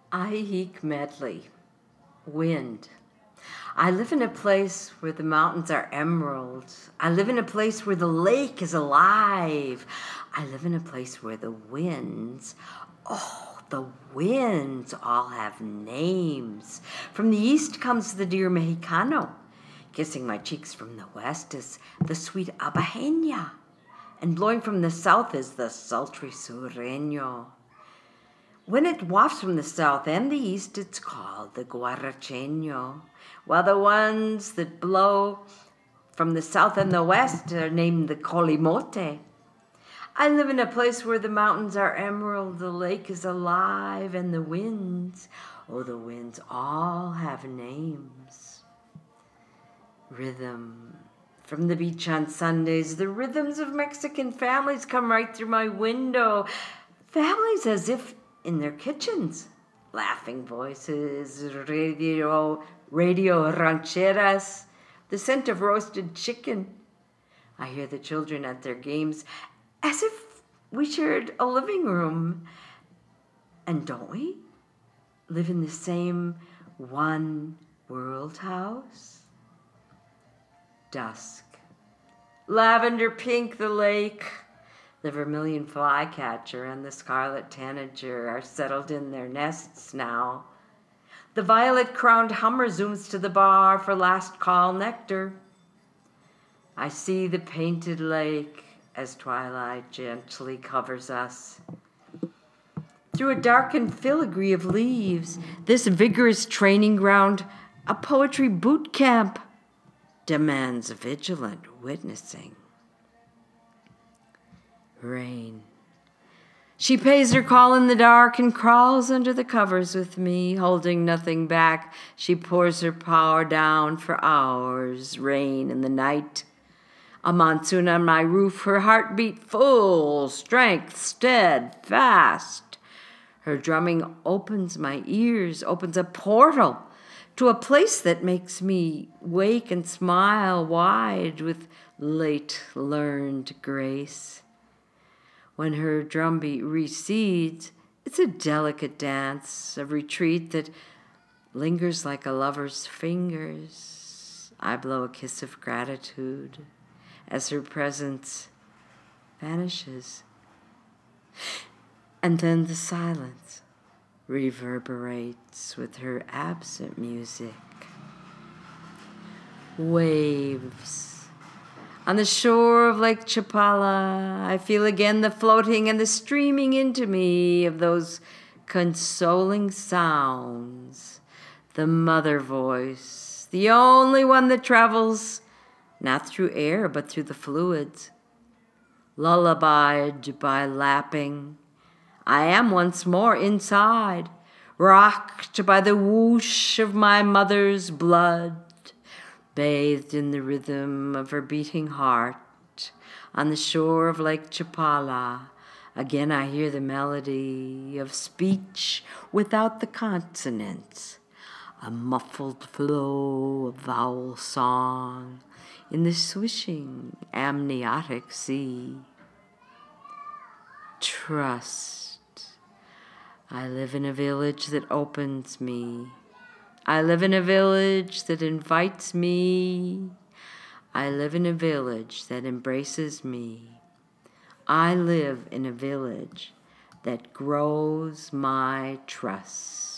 Ahik Medley, wind. I live in a place where the mountains are emerald. I live in a place where the lake is alive. I live in a place where the winds, the winds all have names. From the east comes the dear Mexicano. Kissing my cheeks from the west is the sweet Abajeña. And blowing from the south is the sultry Sureño. When it wafts from the south and the east, it's called the Guaracheño, while the ones that blow from the south and the west are named the Colimote. I live in a place where the mountains are emerald, the lake is alive, and the winds all have names. Rhythm. From the beach on Sundays, the rhythms of Mexican families come right through my window. Families as if in their kitchens. Laughing voices, radio rancheras, the scent of roasted chicken. I hear the children at their games as if we shared a living room. And don't we live in the same one world house? Dusk. Lavender pink the lake. The vermilion flycatcher and the scarlet tanager are settled in their nests now. The violet-crowned hummer zooms to the bar for last call nectar. I see the painted lake as twilight gently covers us. Through a darkened filigree of leaves, this vigorous training ground, a poetry boot camp, demands vigilant witnessing. Rain. She pays her call in the dark and crawls under the covers with me, holding nothing back. She pours her power down for hours. Rain in the night. A monsoon on my roof, her heartbeat full, strength steadfast. Her drumming opens my ears, opens a portal to a place that makes me wake and smile wide with late learned grace. When her drumbeat recedes, it's a delicate dance, a retreat that lingers like a lover's fingers. I blow a kiss of gratitude as her presence vanishes. And then the silence reverberates with her absent music. Waves. On the shore of Lake Chapala, I feel again the floating and the streaming into me of those consoling sounds. The mother voice, the only one that travels not through air but through the fluids. Lullabied by lapping, I am once more inside, rocked by the whoosh of my mother's blood, bathed in the rhythm of her beating heart. On the shore of Lake Chapala, again I hear the melody of speech without the consonants, a muffled flow of vowel song in the swishing amniotic sea. Trust. I live in a village that opens me. I live in a village that invites me. I live in a village that embraces me. I live in a village that grows my trust.